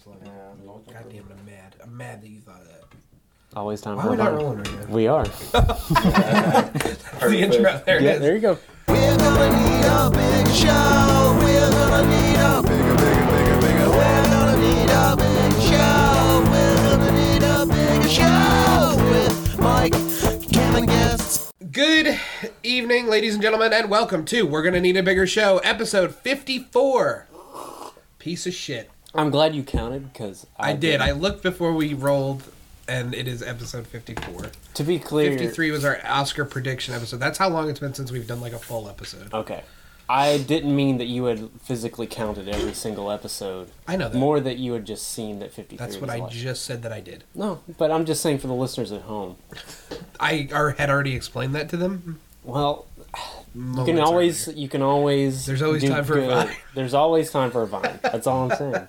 slow. God damn it, I'm mad. I'm mad that you thought of that. Always time Why for are a we not Vine. rolling right now? We are. The intro. There it is. There you go. We're gonna need a big show. We're gonna need a bigger. We're gonna need a big show. We're gonna need a bigger show with Mike, Cam, and guests. Good evening, ladies and gentlemen, and welcome to We're Gonna Need a Bigger Show, episode 54. Piece of shit. I'm glad you counted because I did. I looked before we rolled, and it is episode 54. To be clear, 53 was our Oscar prediction episode. That's how long it's been since we've done like a full episode. Okay. I didn't mean that you had physically counted every single episode. I know that. More that you had just seen that 53 That's what was I like. just said that I did. No, but I'm just saying for the listeners at home. I had already explained that to them. Well, Moments you can always There's always do time for a good. Vine. There's always time for a Vine. That's all I'm saying.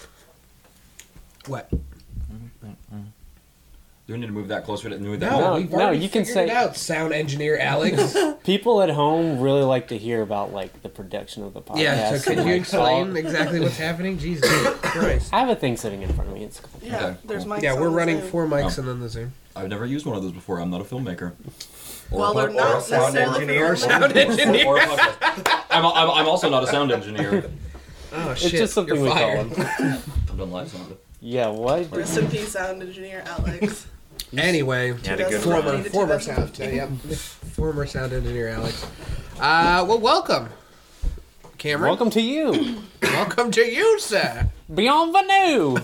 What? Do we need to move that closer to move that? No, we've already you can figured say- it out, sound engineer Alex. People at home really like to hear about like the production of the podcast. Yeah, so could and, you like, explain all- exactly what's happening? Jesus Christ. I have a thing sitting in front of me. It's cool. Yeah, Okay, there's cool. mics. Yeah, we're on the running Zoom. 4 mics Oh. and then the Zoom. I've never used one of those before. I'm not a filmmaker. Well, they're not or a sound necessarily engineer. Sound engineer. Or a podcast. I'm also not a sound engineer. Oh, It's shit. just something You're we fired. call them. I've done live sound. Yeah, what? Rest in peace, sound engineer Alex. Anyway, Had a good former run. former sound, yep, former sound engineer Alex. Well, welcome, Cameron. Welcome to you. Welcome to you, sir. Bienvenue.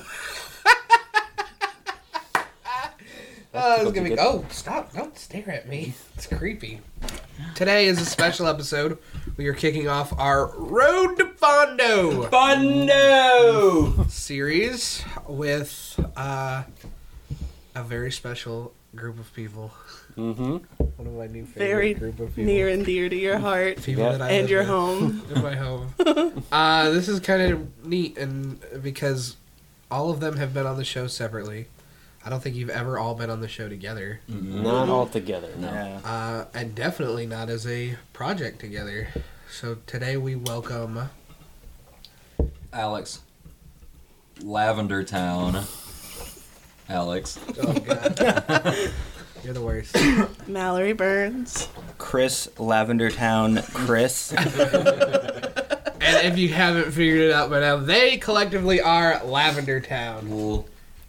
It's gonna be. Oh, stop! Don't stare at me. It's creepy. Today is a special episode. We are kicking off our Road to Fondo Fondo! series with a very special group of people. Mm-hmm. One of my new favorite Very group of people. near and dear to your heart People Yeah. that I and live your with home. in my home. This is kind of neat, and because all of them have been on the show separately. I don't think you've ever all been on the show together. Not all together, no. And definitely not as a project together. So today we welcome... Alex. Lavender Town. Alex. Oh, God. You're the worst. Mallory Burns. Chris Lavender Town Chris. And if you haven't figured it out by now, they collectively are Lavender Town.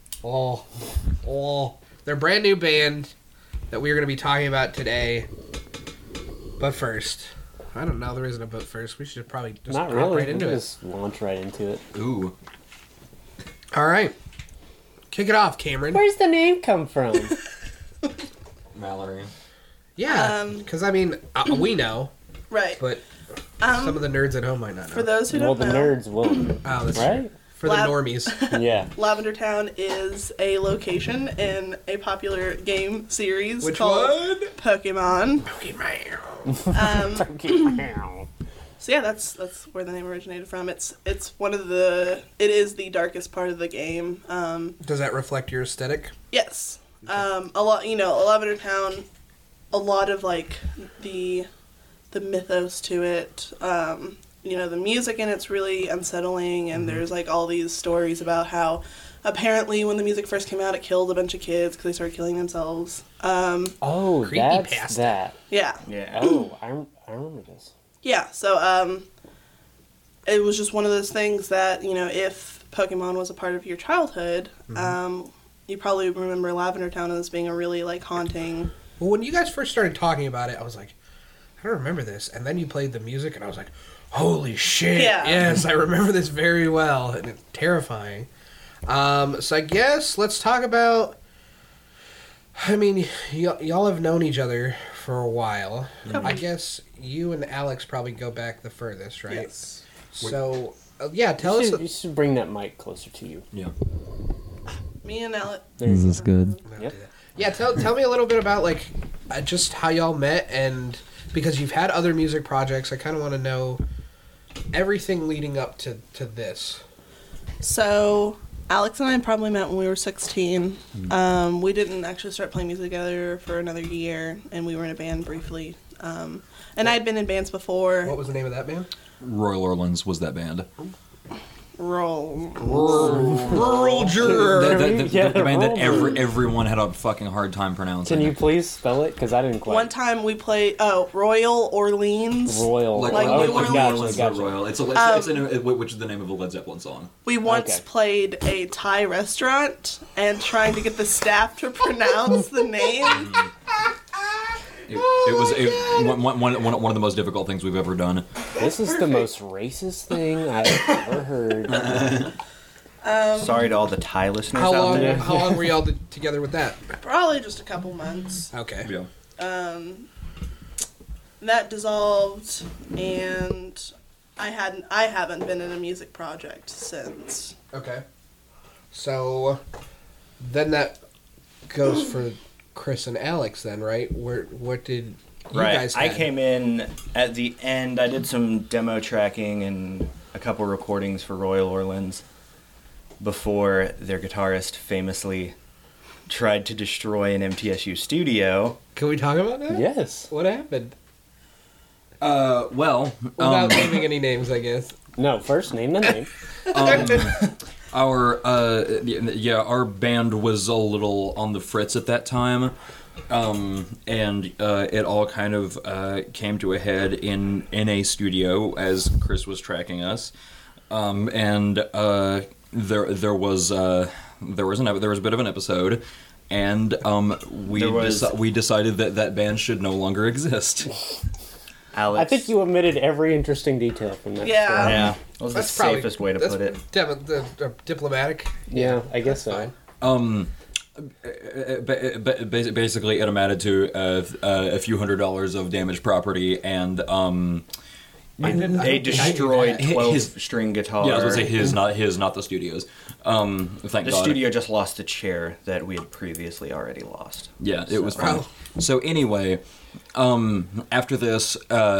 Oh. They're a brand new band that we are going to be talking about today. But first... I don't know. There isn't a but first. We should probably just Not hop really. right into We'll it. just launch right into it. Ooh. All right. Kick it off, Cameron. Where's the name come from? Mallory. Yeah, because I mean, we know, Right. but some of the nerds at home might not know. For those who Well, don't the know, nerds will, Oh, that's right? for the Lab- normies. Yeah. Lavender Town is a location in a popular game series Which called one? Pokemon. Pokemon. So yeah, that's where the name originated from. It's one of the it is the darkest part of the game. Does that reflect your aesthetic? Yes. A lot, Lavender Town, a lot of like the mythos to it. The music in it's really unsettling, and there's like all these stories about how apparently when the music first came out, it killed a bunch of kids because they started killing themselves. Oh, that's Creepypasta. that. Yeah. Yeah. Oh, I remember this. Yeah. So it was just one of those things that if Pokemon was a part of your childhood, you probably remember Lavender Town as being a really like haunting. Well, when you guys first started talking about it, I was like, I don't remember this. And then you played the music, and I was like, holy shit. Yeah. Yes, I remember this very well. And it's terrifying. So I guess let's talk about... I mean, y'all have known each other for a while. I guess you and Alex probably go back the furthest, right? Yes. So, tell us... You should bring that mic closer to you. Yeah. Me and Alex. Is this good? Yep. Yeah, tell me a little bit about, like, just how y'all met, and because you've had other music projects, I kind of want to know everything leading up to this. So Alex and I probably met when we were 16. We didn't actually start playing music together for another year, and we were in a band briefly. And I had been in bands before. What was the name of that band? Royal Orleans was that band. Roll. Rural juror. The band that Roll. everyone had a fucking hard time pronouncing. Can you please spell it? Because I didn't quite. One time we played Royal Orleans. Royal. Like, Like oh, New Orleans. gotcha. Royal. It's which is the name of a Led Zeppelin song. We once Okay. played a Thai restaurant and trying to get the staff to pronounce the name. It was one of the most difficult things we've ever done. This is the most racist thing I've ever heard. Sorry to all the Thai listeners How out long? there. How long were y'all together with that? Probably just a couple months. Okay. Yeah. That dissolved, and I haven't been in a music project since. Okay. So then that goes for Chris and Alex then, right? What did you guys I had? came in at the end. I did some demo tracking and a couple recordings for Royal Orleans before their guitarist famously tried to destroy an MTSU studio. Can we talk about that? Yes. What happened? Well, Without naming any names, I guess. No, first name the name. our band was a little on the fritz at that time, and it all kind of came to a head in a studio as Chris was tracking us, and there was a bit of an episode, and we decided that band should no longer exist. Alex. I think you omitted every interesting detail from that. Yeah. story. Yeah, that was the safest way to put it. Diplomatic. Yeah, I guess so. fine. Basically, it amounted to a few $100s of damaged property, and They destroyed His- 12-string guitar. yeah, I was gonna say his, not the studio's. Thank The God. studio just lost a chair that we had previously already lost. Yeah, it was fun. Wow. So anyway, after this,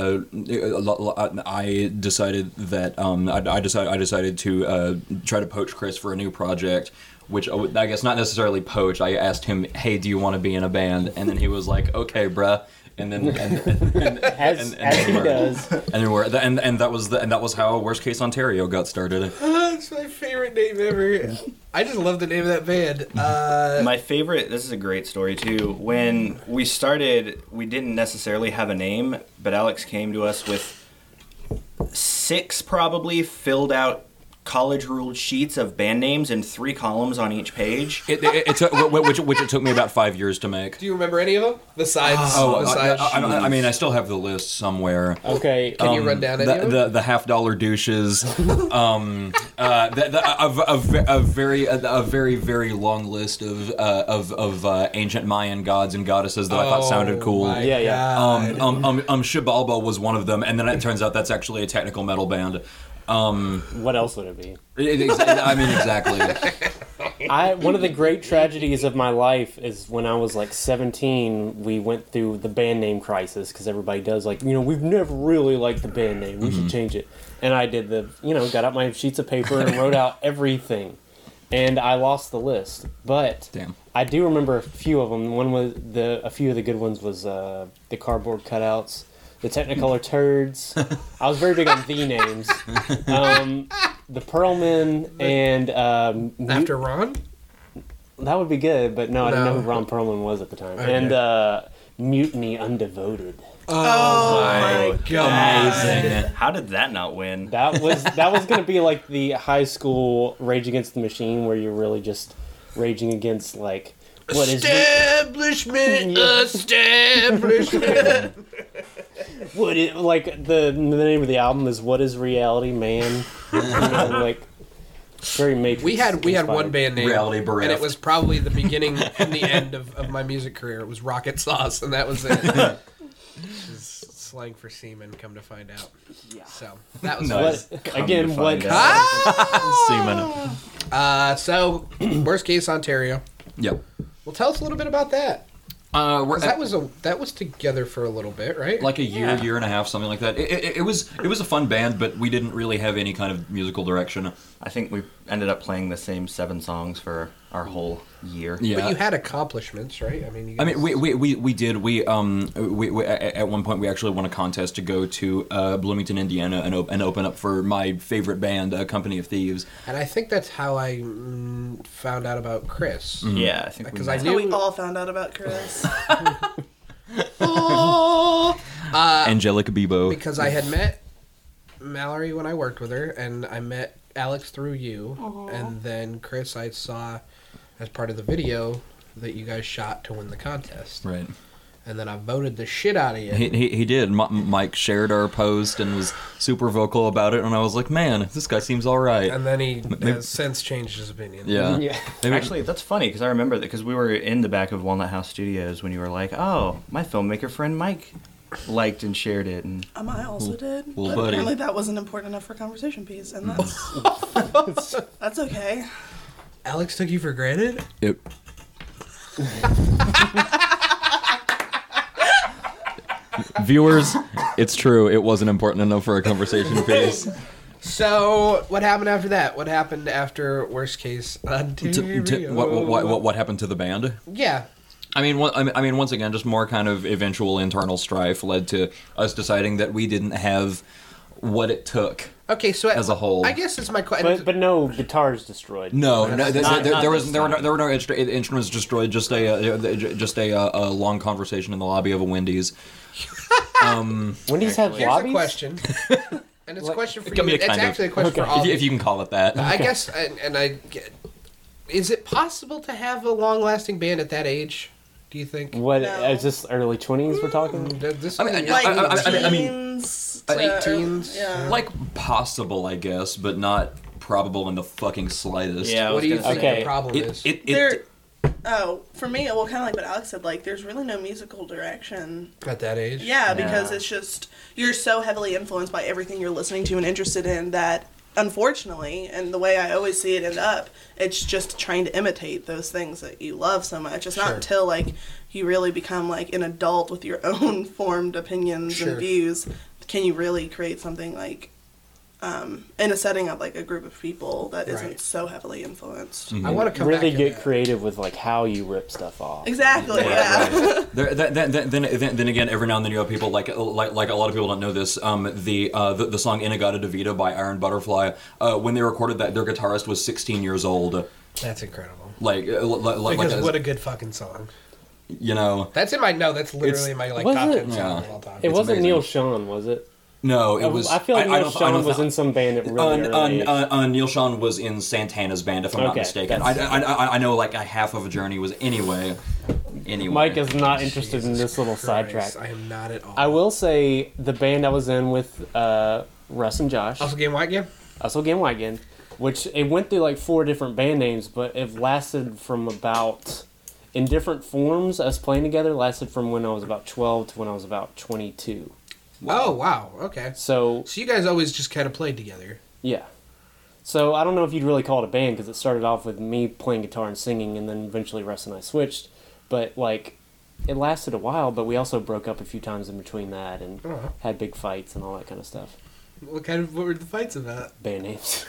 I decided that I decided to try to poach Chris for a new project, which I guess not necessarily poach. I asked him, "Hey, do you want to be in a band?" And then he was like, "Okay, bruh." And then As he does. and that was how Worst Case Ontario got started. That's my favorite name ever. I just love the name of that band. My favorite, this is a great story too. When we started, we didn't necessarily have a name, but Alex came to us with 6 probably filled out college ruled sheets of band names and 3 columns on each page. It took, which it took me about 5 years to make. Do you remember any of them? Besides, I mean, I still have the list somewhere. Okay. Can you run down any of them? The $50 douches, a very long list of ancient Mayan gods and goddesses that I thought sounded cool. my Yeah, yeah. God. Shibalba was one of them, and then it turns out that's actually a technical metal band. What else would it be? I mean, exactly. One of the great tragedies of my life is when I was like 17, we went through the band name crisis because everybody does we've never really liked the band name. We should change it. And I did got out my sheets of paper and wrote out everything. And I lost the list. But Damn. I do remember a few of them. A few of the good ones was the cardboard cutouts. The Technicolor Turds. I was very big on the names. The Pearlman and After Ron? that would be good, but no, I didn't No. know who Ron Perlman was at the time. Okay. And Mutiny Undevoted. Oh my God. Amazing. How did that not win? That was going to be like the high school Rage Against the Machine, where you're really just raging against what is Establishment, establishment. what is the name of the album is What Is Reality, Man? Very Matrix. We had one band name, Reality Bereft. and it was probably the beginning and the end of my music career. It was Rocket Sauce, and that was it. Which is slang for semen, come to find out. Yeah. So that was Nice. Again, what? Seaman. So Worst Case Ontario. Yep. Well, tell us a little bit about that. 'Cause that was together for a little bit, right? Like a year and a half, something like that. It was a fun band, but we didn't really have any kind of musical direction. I think ended up playing the same 7 songs for our whole year. Yeah. But you had accomplishments, right? I mean, you I guys, mean, we did. We at one point we actually won a contest to go to Bloomington, Indiana, and open up for my favorite band, Company of Thieves. and I think that's how I found out about Chris. Yeah, I think we Because met. I That's how we knew all found out about Chris. Angelica Bebo. because I had met Mallory when I worked with her, and I met Alex through you, and then Chris I saw as part of the video that you guys shot to win the contest, Right. and then I voted the shit out of you. He did. Mike shared our post and was super vocal about it, and I was like, man, this guy seems all right. And then he Maybe- has since changed his opinion. Yeah. Yeah. Maybe- Actually, that's funny because I remember that because we were in the back of Walnut House Studios when you were like, "Oh, my filmmaker friend Mike liked and shared it," and I also did. well, But buddy. apparently that wasn't important enough for conversation piece, and that's that's okay. Alex took you for granted? Yep. Viewers, it's true. It wasn't important enough for a conversation piece. So, what happened after that? What happened after Worst Case Ontario? What happened to the band? Yeah. I mean, once again, just more kind of eventual internal strife led to us deciding that we didn't have what it took. Okay, so As a whole. I guess it's my question. But no guitars destroyed. No, Not there this time. were no instruments destroyed. Just a long conversation in the lobby of a Wendy's. Wendy's have Here's a lobbies? question. And it's a question for It can you. be a It's kind of- actually a question for all. If you can call it that. I guess, and I get. Is it possible to have a long-lasting band at that age? Do you think? What, No. is this early 20s we're talking? This I mean, Like I mean, teens, late teens. Yeah. like possible, I guess, but not probable in the fucking slightest. Yeah, I what was do you gonna think say. Okay. the problem is? There- Oh, for me, well, kind of like what Alex said, like, there's really no musical direction. At that age? Yeah, because Yeah. it's just, you're so heavily influenced by everything you're listening to and interested in that, unfortunately, and the way I always see it end up, it's just trying to imitate those things that you love so much. It's not Sure. until, like, you really become, like, an adult with your own formed opinions Sure. and views, can you really create something, like, in a setting of, like, a group of people that isn't Right. so heavily influenced. I want to come Really back to get that. creative with like how you rip stuff off. Exactly, yeah. Then again, every now and then you have people like a lot of people don't know this. The song "Inagata Devita" by Iron Butterfly. When they recorded that, their guitarist was 16 years old. That's incredible. Because what a good fucking song. You know. That's in my that's literally my like Was top it? 10 songs Yeah. of all time. It wasn't amazing. Neil Sean, was it? No, it was. I feel like Neil don't- Sean don't was thi- in some band at really early age. Neil Sean was in Santana's band, if I'm not Okay, mistaken. that's- I know like a half of a journey was anyway. Mike is not interested in this little sidetrack. I am not at all. I will say the band I was in with Russ and Josh, Also, Game White Game? also Game Wagon, which it went through like 4 different band names, but it lasted from about, in different forms, us playing together, lasted from when I was about 12 to when I was about 22. Oh, wow. Okay. So, So you guys always just kind of played together. yeah. So I don't know if you'd really call it a band because it started off with me playing guitar and singing, and then eventually Russ and I switched. But like, it lasted a while, but we also broke up a few times in between that and Oh. had big fights and all that kind of stuff. What were the fights about? Band names.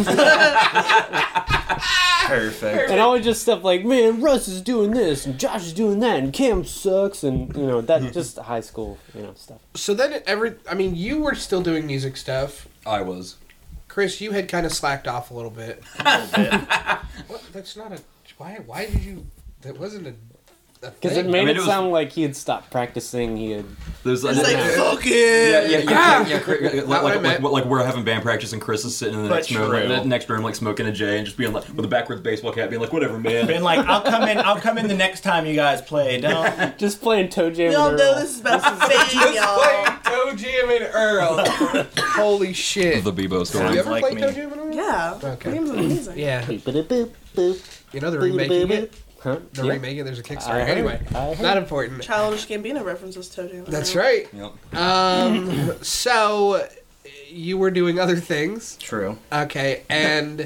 Perfect. And always just stuff like, man, Russ is doing this, and Josh is doing that, and Cam sucks, and, you know, that just high school, you know, stuff. So then, you were still doing music stuff. I was. Chris, you had kind of slacked off a little bit. What? That's not a. Why did you? That wasn't a. Because it made I mean, it it was- sound like he had stopped practicing, he had... There's It's like, fuck it! Not what I meant. like we're having band practice and Chris is sitting in the But next room, true. the next room, like smoking a J and just being like with a backwards baseball cap, being like, whatever, man. Been like, I'll come in the next time you guys play. Don't. Just playing Toe Jam We all with know Earl. this is about fame, y'all. Toe Jam and Earl. Holy shit. The Bebo Have story. you ever like played me. Toe Jam and Earl? Yeah. Okay. Game's amazing. Yeah. Boop, boop, boop. You know they're remaking it. Huh? They're Yeah. remaking it. There's a I Kickstarter. heard. Anyway, I heard. not important. Childish Gambino references Toe Jam. That's right. Yep. So you were doing other things. True. Okay, and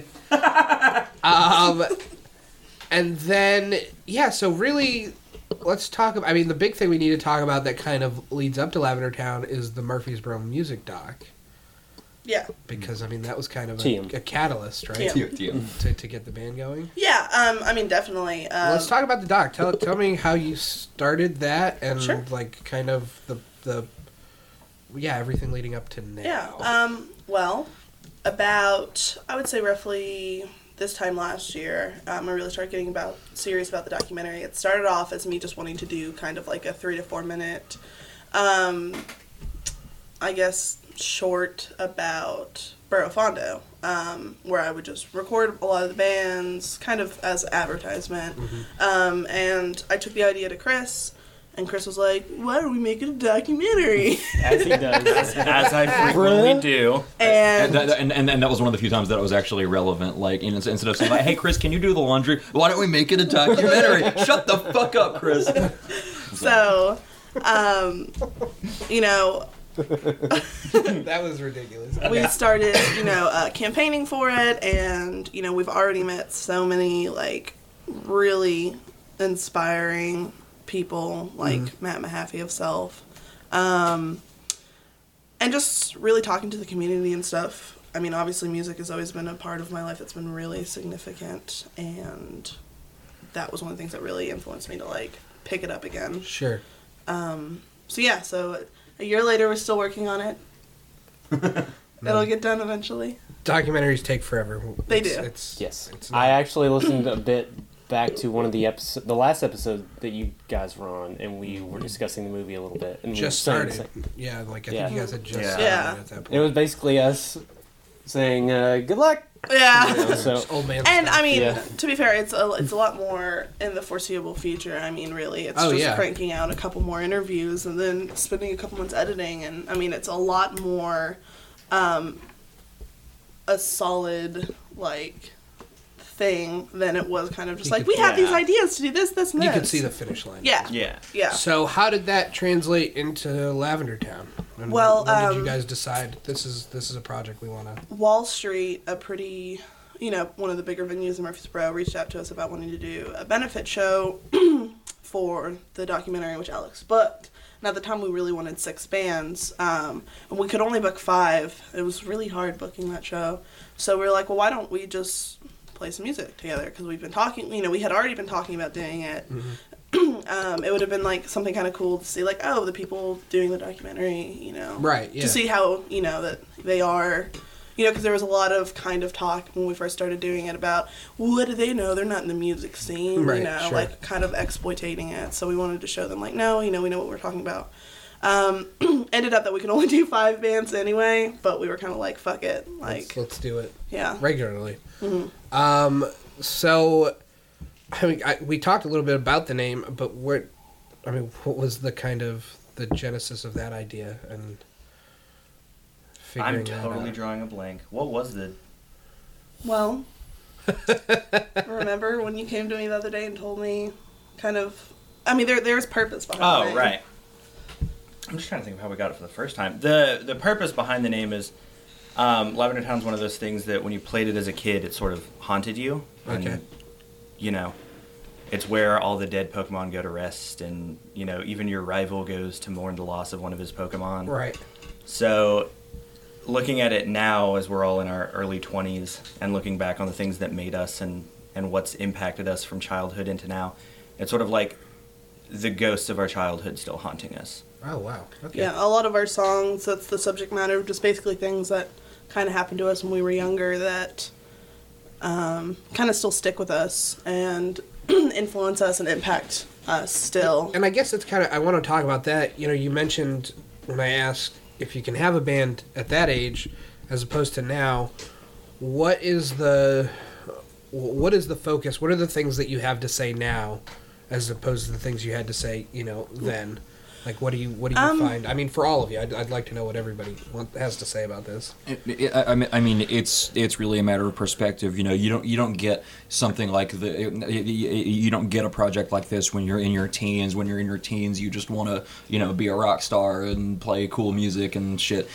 and then so really let's talk about the big thing we need to talk about that kind of leads up to Lavender Town is the Murfreesboro music doc. Yeah. Because I mean that was kind of TM. a catalyst, right? TM. To get the band going. Yeah. I mean, definitely. Let's talk about the doc. Tell me how you started that and Sure. like kind of the everything leading up to now. Yeah. Well, about I would say roughly this time last year, I really started getting serious about the documentary. It started off as me just wanting to do kind of like a 3 to 4 minute, I guess, short about Burro Fondo, where I would just record a lot of the bands, kind of as advertisement. And I took the idea to Chris. And Chris was like, "Why are we making a documentary?" As he does. As I frequently do. And And that was one of the few times that it was actually relevant. Like, instead of saying, like, "Hey, Chris, can you do the laundry? Why don't we make it a documentary?" Shut the fuck up, Chris. so, you know, That was ridiculous. we started, campaigning for it, and, we've already met so many, like, really inspiring people, like Matt Mahaffey of Self, and just really talking to the community and stuff. I mean, obviously music has always been a part of my life that's been really significant, and that was one of the things that really influenced me to, like, pick it up again. Sure. So a year later, we're still working on it. It'll get done eventually. Documentaries take forever. They do. Yes. It's I not- actually listened a bit back to one of the last episode that you guys were on, and we were discussing the movie a little bit. And we just were saying- started. Yeah, like I Yeah. think you guys had just Yeah. started Yeah. at that point. It was basically us saying, good luck. Yeah. You know, so Just old man And stuff. I mean, Yeah. to be fair, it's a lot more in the foreseeable future. I mean, really, it's Oh, just yeah. cranking out a couple more interviews and then spending a couple months editing. And I mean, it's a lot more a solid like thing than it was kind of just You like could- we have these yeah. ideas to do this, this, and You this. could see the finish line. Yeah. Yeah. So how did that translate into Lavender Town? And Well, when did you guys decide this is a project we want to? Wall Street, a pretty, one of the bigger venues in Murfreesboro, reached out to us about wanting to do a benefit show for the documentary, which Alex booked. And at the time, we really wanted 6 bands, and we could only book 5. It was really hard booking that show. So we were like, well, why don't we just play some music together? Because we've been talking, we had already been talking about doing it. It would have been like something kind of cool to see, like, oh, the people doing the documentary, Right. Yeah. to see how that they are, because there was a lot of kind of talk when we first started doing it about what do they know, they're not in the music scene, Right, sure. like kind of exploitating it. So we wanted to show them like, no, we know what we're talking about. Ended up that we could only do 5 bands anyway, but we were kind of like, fuck it, like, let's do it yeah. regularly. So, I mean, we talked a little bit about the name, but what was the kind of the genesis of that idea and figuring I'm that totally out? drawing a blank. What was the... Well, remember when you came to me the other day and told me kind of, I mean, there's purpose behind the Oh, name. right. I'm just trying to think of how we got it for the first time. The purpose behind the name is Lavender Town's one of those things that when you played it as a kid, it sort of haunted you. Okay. And, it's where all the dead Pokemon go to rest, and, even your rival goes to mourn the loss of one of his Pokemon. Right. So, looking at it now as we're all in our early 20s and looking back on the things that made us and what's impacted us from childhood into now, it's sort of like the ghosts of our childhood still haunting us. Oh wow. Okay. Yeah, a lot of our songs, that's the subject matter, just basically things that kind of happened to us when we were younger that kind of still stick with us and influence us and impact us still. And I guess it's kind of, I want to talk about that. You mentioned when I asked if you can have a band at that age as opposed to now, what is the focus? What are the things that you have to say now as opposed to the things you had to say, then? Like, what do you find? I mean, for all of you, I'd like to know what everybody has to say about this. I mean, it's really a matter of perspective. You don't get something like you don't get a project like this when you're in your teens. When you're in your teens, you just want to be a rock star and play cool music and shit.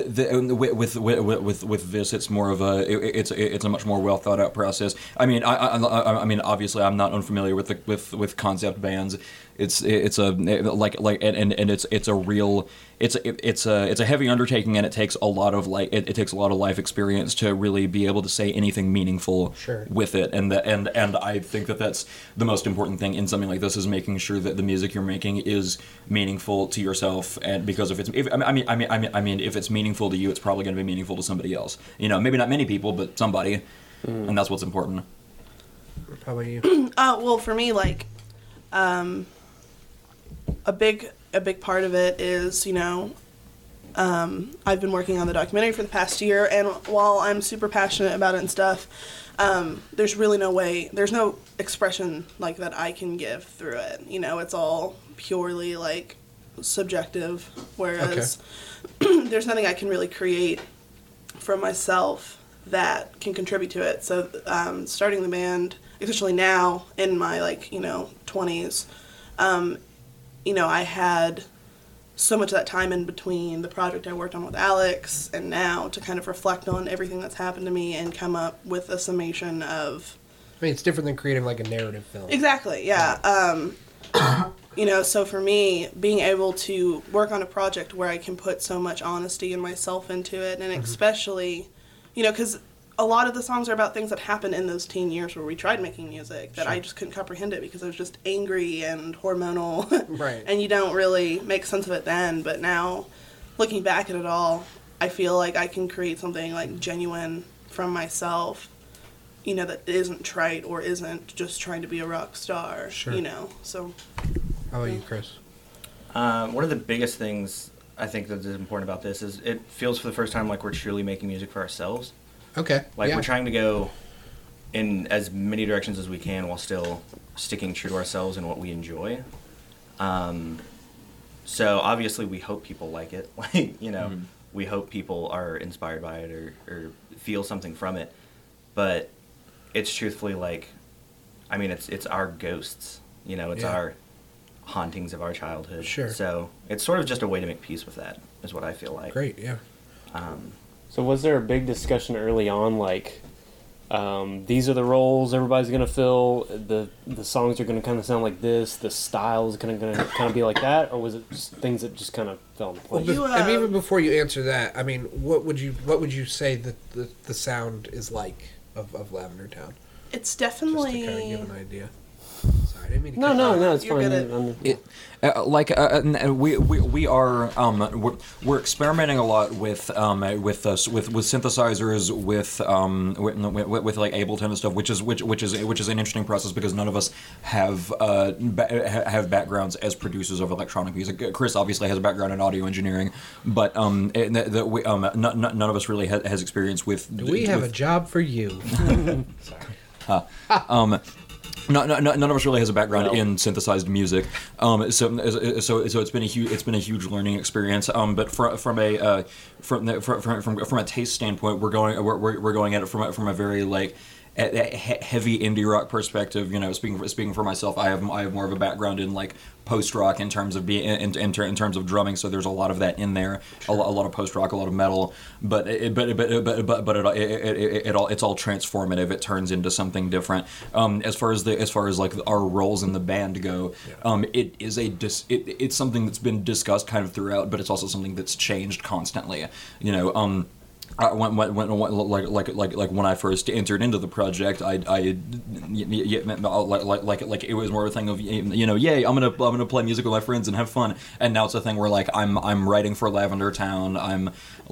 With this, it's more of it's a much more well thought out process. I mean, I mean, obviously, I'm not unfamiliar with concept bands. it's a like and it's a real it's a heavy undertaking, and it takes a lot of it takes a lot of life experience to really be able to say anything meaningful Sure. with it. And I think that that's the most important thing in something like this, is making sure that the music you're making is meaningful to yourself. And because if it's meaningful to you, it's probably going to be meaningful to somebody else. Maybe not many people, but somebody, and that's what's important. How about you? Well, for me, like, a big part of it is, I've been working on the documentary for the past year, and while I'm super passionate about it and stuff, there's really there's no expression like that I can give through it. It's all purely like subjective, whereas there's nothing I can really create from myself that can contribute to it. So starting the band, especially now in my 20s, I had so much of that time in between the project I worked on with Alex and now to kind of reflect on everything that's happened to me and come up with a summation of... It's different than creating like a narrative film. Exactly, yeah. So for me, being able to work on a project where I can put so much honesty and myself into it, and especially, because a lot of the songs are about things that happened in those teen years where we tried making music that I just couldn't comprehend it because I was just angry and hormonal. Right. And you don't really make sense of it then. But now, looking back at it all, I feel like I can create something like genuine from myself, that isn't trite or isn't just trying to be a rock star, Sure. So. How about you, Chris? One of the biggest things I think that is important about this is it feels for the first time like we're truly making music for ourselves. Okay. Like, yeah. we're trying to go in as many directions as we can while still sticking true to ourselves and what we enjoy. So obviously we hope people like it. We hope people are inspired by it or feel something from it. But it's truthfully it's our ghosts. It's our hauntings of our childhood. Sure. So it's sort of just a way to make peace with that, is what I feel like. Great, yeah. So was there a big discussion early on, these are the roles everybody's going to fill, the songs are going to kind of sound like this, the style is going to kind of be like that, or was it just things that just kind of fell into place? And even before you answer that, what would you say that the sound is like of Lavender Town? It's Just to definitely... kind of give an idea. Sorry, I didn't mean to No, cut you off. no, it's You're fine. good We are we're experimenting a lot with synthesizers, with Ableton and stuff, which is an interesting process because none of us have backgrounds as producers of electronic music. Chris obviously has a background in audio engineering, but none of us really has experience with. Do we have a job for you? None of us really has a background in synthesized music, so it's been a huge learning experience. But from a taste standpoint, we're going at it from a very heavy indie rock perspective. Speaking for myself, I have more of a background in post rock in terms of in terms of drumming. So there's a lot of that in there, sure. a lot of post rock, a lot of metal. But it's all transformative. It turns into something different. As far as our roles in the band go, it's something that's been discussed kind of throughout, but it's also something that's changed constantly. When I first entered into the project, it was more of a thing of yay, I'm gonna play music with my friends and have fun. And now it's a thing where I'm writing for Lavender Town. I'm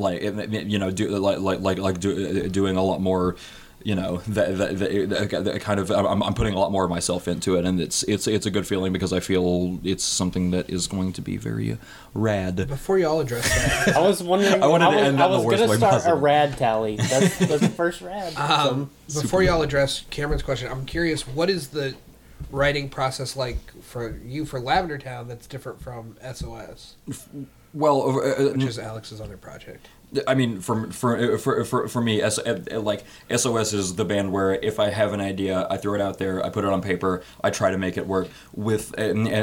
doing a lot more. That kind of I'm putting a lot more of myself into it, and it's a good feeling because I feel it's something that is going to be very rad. Before y'all address that, I was wondering. I was going to start a rad tally. That's the first rad. Before y'all address Cameron's question, I'm curious, what is the writing process like for you for Lavender Town that's different from SOS? Well, which is Alex's other project. I mean, for me, like SOS is the band where if I have an idea, I throw it out there, I put it on paper, I try to make it work. With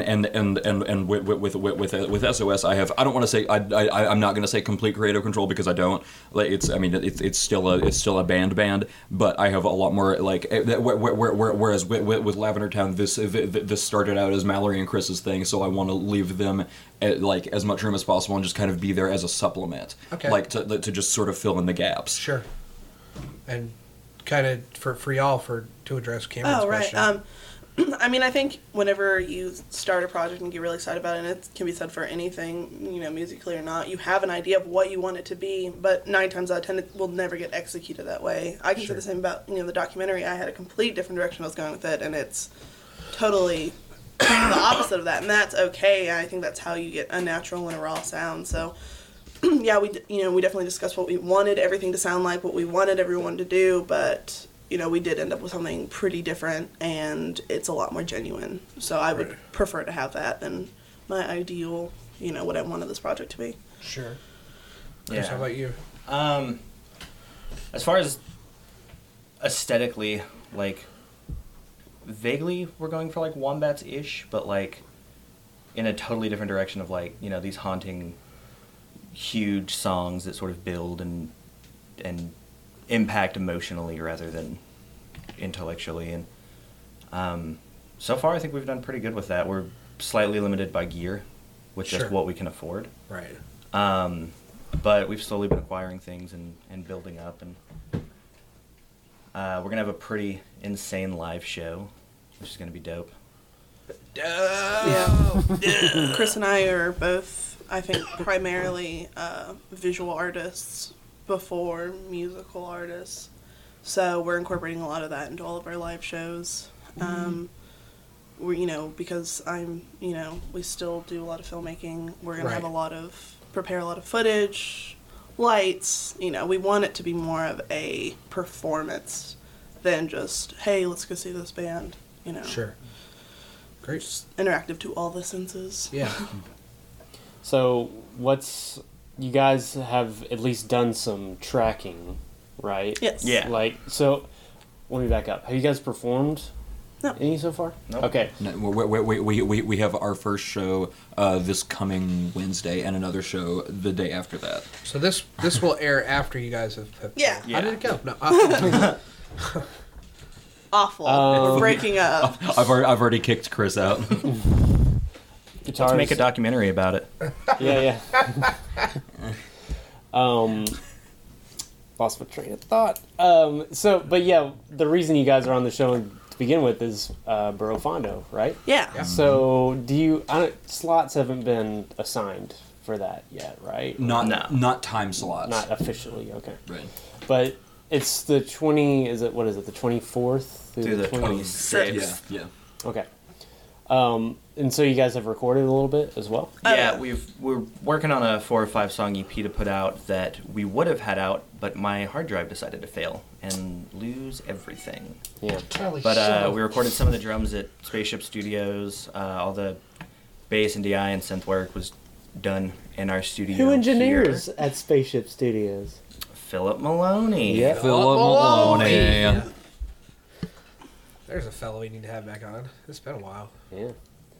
with SOS, I don't want to say I'm not going to say complete creative control because I don't. Like it's still a band, but I have a lot more like whereas with Lavender Town, this started out as Mallory and Chris's thing, so I want to leave them like as much room as possible and just kind of be there as a supplement. Okay. Like to just sort of fill in the gaps. Sure. And kind of for y'all to address Cameron's question. I mean, I think whenever you start a project and get really excited about it, and it can be said for anything, musically or not, you have an idea of what you want it to be, but 9 times out of 10 it will never get executed that way. I can say the same about the documentary. I had a complete different direction I was going with it, and it's totally the opposite of that, and that's okay. I think that's how you get a natural and a raw sound. So yeah, we definitely discussed what we wanted everything to sound like, what we wanted everyone to do, but we did end up with something pretty different, and it's a lot more genuine. So I would prefer to have that than my ideal, what I wanted this project to be. Sure. Yeah. Chris, how about you? As far as aesthetically, like, vaguely we're going for, like, Wombats-ish, but, like, in a totally different direction of, like, these haunting, huge songs that sort of build and impact emotionally rather than intellectually. And so far I think we've done pretty good with that. We're slightly limited by gear with just what we can afford. Right. But we've slowly been acquiring things and building up, and we're going to have a pretty insane live show, which is going to be dope. Yeah. Chris and I are both, I think, primarily visual artists before musical artists, so we're incorporating a lot of that into all of our live shows. We're because we still do a lot of filmmaking. We're gonna have prepare a lot of footage, lights. We want it to be more of a performance than just, hey, let's go see this band. Sure. Great. Just interactive to all the senses. Yeah. So you guys have at least done some tracking, right? Yes. Yeah. Like, so, let me back up. Have you guys performed No. any so far? No. Okay. No, we have our first show this coming Wednesday and another show the day after that. So this will air after you guys have Yeah. How did it go? No. Awful. We're breaking up. I've already kicked Chris out. Guitars. Let's make a documentary about it. Yeah. Lost my train of thought. But yeah, the reason you guys are on the show to begin with is Burro Fondo, right? Yeah. So slots haven't been assigned for that yet, right? Not time slots. Not officially, okay. Right. But it's the 24th Through the 26th. Yeah. Okay. And so you guys have recorded a little bit as well? Yeah, we're working on a 4 or 5 song EP to put out that we would have had out, but my hard drive decided to fail and lose everything. Yeah. But we recorded some of the drums at Spaceship Studios. All the bass and DI and synth work was done in our studio. Who engineers here. at Spaceship Studios? Philip Maloney. Yeah. Philip Maloney. There's a fellow we need to have back on. It's been a while. Yeah.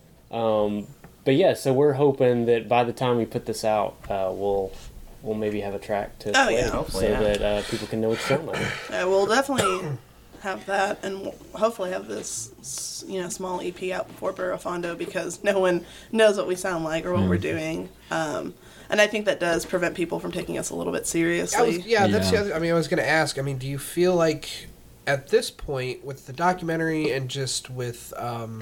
But yeah, so we're hoping that by the time we put this out, we'll maybe have a track to play yeah. Hopefully, so yeah. that people can know what you sound like. We'll definitely have that, and we'll hopefully have this, small EP out before Burro Fondo, because no one knows what we sound like or what we're doing. And I think that does prevent people from taking us a little bit seriously. That's the other. I was going to ask. Do you feel like at this point with the documentary and just with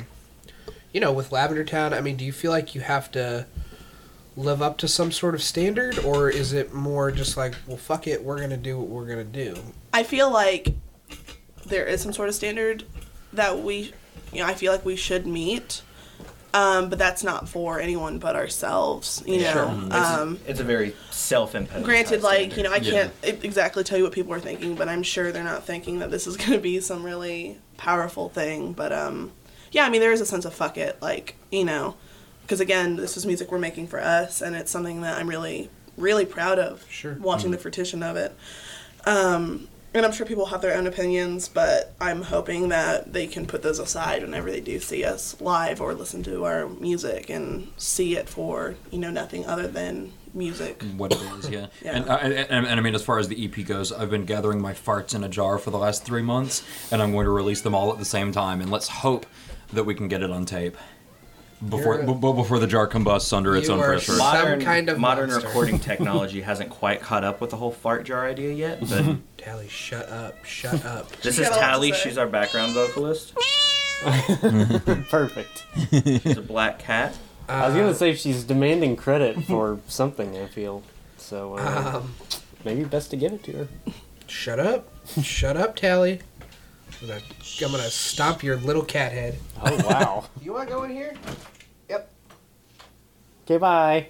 with Lavender Town, do you feel like you have to live up to some sort of standard, or is it more just like, well, fuck it, we're gonna do what we're gonna do? I feel like there is some sort of standard that I feel like we should meet, but that's not for anyone but ourselves, Sure. It's a very self-imposed. Granted, high standard. I can't exactly tell you what people are thinking, but I'm sure they're not thinking that this is going to be some really powerful thing. But, there is a sense of fuck it, because again, this is music we're making for us, and it's something that I'm really really proud of. Sure. Watching the fruition of it. And I'm sure people have their own opinions, but I'm hoping that they can put those aside whenever they do see us live or listen to our music and see it for, nothing other than music. What it is, yeah. Yeah. And I mean, as far as the EP goes, I've been gathering my farts in a jar for the last 3 months, and I'm going to release them all at the same time, and let's hope that we can get it on tape before the jar combusts under its You own are pressure. some kind of modern monster. recording technology hasn't quite caught up with the whole fart jar idea yet, but Tally, shut up. Shut up. this She's is got a lot to Tally. say. She's our background vocalist. Perfect. She's a black cat. I was gonna say she's demanding credit for something. I feel so. Maybe best to give it to her. Shut up. Shut up, Tally. I'm gonna stomp your little cat head. Oh wow. You wanna go in here? Yep. Okay, bye.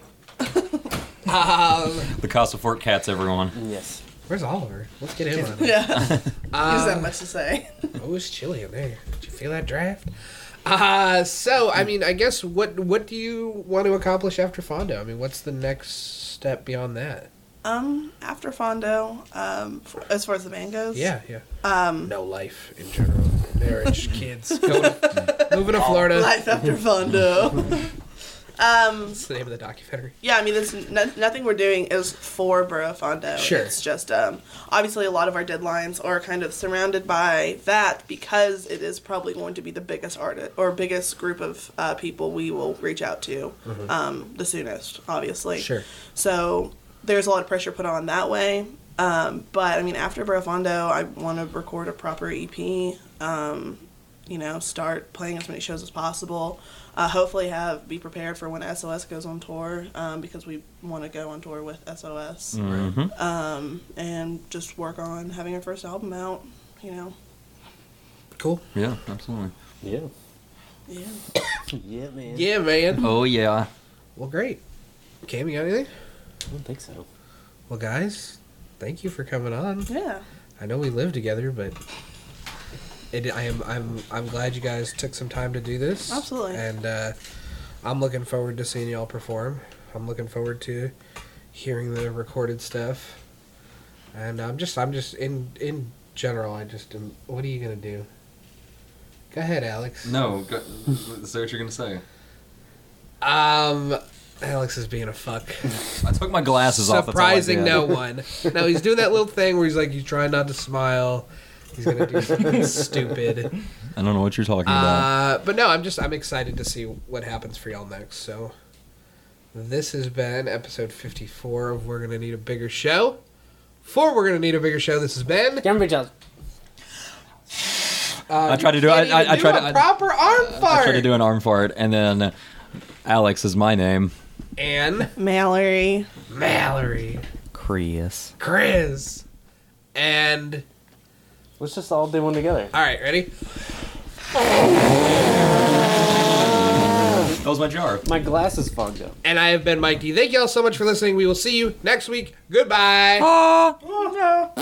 The Casa Fort cats, everyone. Yes. Where's Oliver? Let's get him on. Yeah. He doesn't have much to say. Oh, it's chilly in there. Did you feel that draft? So, I mean, I guess, what do you want to accomplish after Fondo? I mean, what's the next step beyond that? After Fondo, as far as the band goes. Yeah. No life in general. Marriage, kids, moving to Florida. Life after Fondo. That's the name of the documentary. Yeah, I mean, nothing we're doing is for Borough Fondo. Sure. It's just, obviously a lot of our deadlines are kind of surrounded by that because it is probably going to be the biggest artist or biggest group of people we will reach out to the soonest, obviously. Sure. So there's a lot of pressure put on that way. But, I mean, after Borough Fondo, I want to record a proper EP, start playing as many shows as possible. Hopefully be prepared for when SOS goes on tour, because we want to go on tour with SOS. And just work on having our first album out, Cool. Yeah, absolutely. Yeah. Yeah. Yeah, man. Yeah, man. Oh, yeah. Well, great. Cam, you got anything? I don't think so. Well, guys, thank you for coming on. Yeah. I know we live together, but I'm glad you guys took some time to do this. Absolutely. And I'm looking forward to seeing y'all perform. I'm looking forward to hearing the recorded stuff. And I'm just in general, what are you gonna do? Go ahead, Alex. No, say what you're going to say. Alex is being a fuck. I took my glasses off. Surprising no one. No, he's doing that little thing where he's trying not to smile. He's gonna do something stupid. I don't know what you're talking about. But no, I'm excited to see what happens for y'all next. So this has been episode 54 of We're Gonna Need a Bigger Show. For We're Gonna Need a Bigger Show, this has been. Cameron Johnson. I tried to do I tried a proper arm fart. I tried to do an arm fart, and then Alex is my name. And Mallory. Chris. And Let's just all do one together. all right, ready? That was my jar. My glasses fogged up. And I have been Mike D. Thank y'all so much for listening. We will see you next week. Goodbye. Ah.